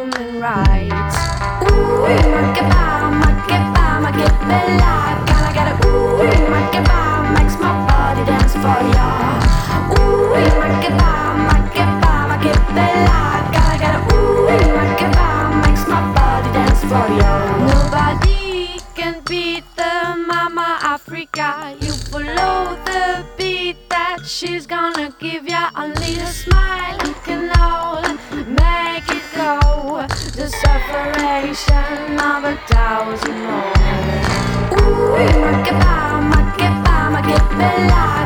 human rights. Ooh, ma che bella, gotta get it. Ooh, makes my body dance for ya. Ooh, ma che bella, gotta get it. Ooh, makes my body dance for ya. Nobody can beat the Mama Africa. You follow the beat that she's gonna give ya. Only a smile can all make it go. The separation of 1,000 more. Ooh, ma che bella.